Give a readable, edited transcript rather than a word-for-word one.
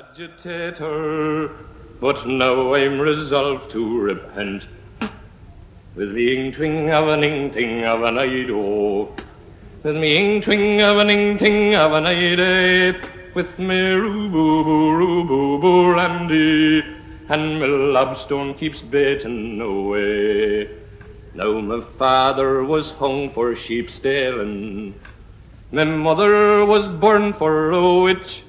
agitator, but now I'm resolved to repent. With the ing-twing of an ing-ting of an ido, with me ing-twing of an ing-ting of an ide, with me roo-boo-boo, randy, and my lobstone keeps baiting away. Now my father was hung for sheep stealing, my mother was born for a witch,